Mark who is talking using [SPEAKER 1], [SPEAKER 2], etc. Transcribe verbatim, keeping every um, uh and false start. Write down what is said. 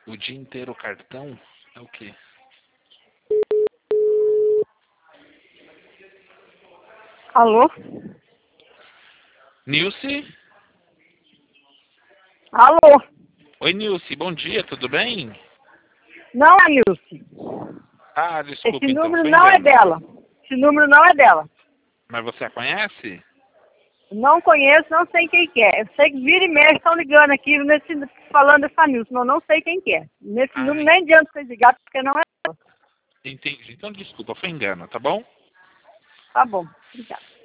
[SPEAKER 1] O dia inteiro o cartão é o quê?
[SPEAKER 2] Alô?
[SPEAKER 1] Nilce?
[SPEAKER 2] Alô?
[SPEAKER 1] Oi, Nilce, bom dia, tudo bem?
[SPEAKER 2] Não é Nilce.
[SPEAKER 1] Ah, desculpa,
[SPEAKER 2] Esse
[SPEAKER 1] então,
[SPEAKER 2] número
[SPEAKER 1] foi
[SPEAKER 2] não é
[SPEAKER 1] engano.
[SPEAKER 2] dela. Esse número não é dela.
[SPEAKER 1] Mas você a conhece?
[SPEAKER 2] Não conheço, não sei quem que é. Eu sei que vira e mexe estão ligando aqui nesse, falando dessa Nilce, mas eu não sei quem que é. Nesse
[SPEAKER 1] Ah,
[SPEAKER 2] número nem adianta vocês ligar, porque não é dela.
[SPEAKER 1] entendi. Então, desculpa, foi engano, tá bom?
[SPEAKER 2] Tá bom, obrigada.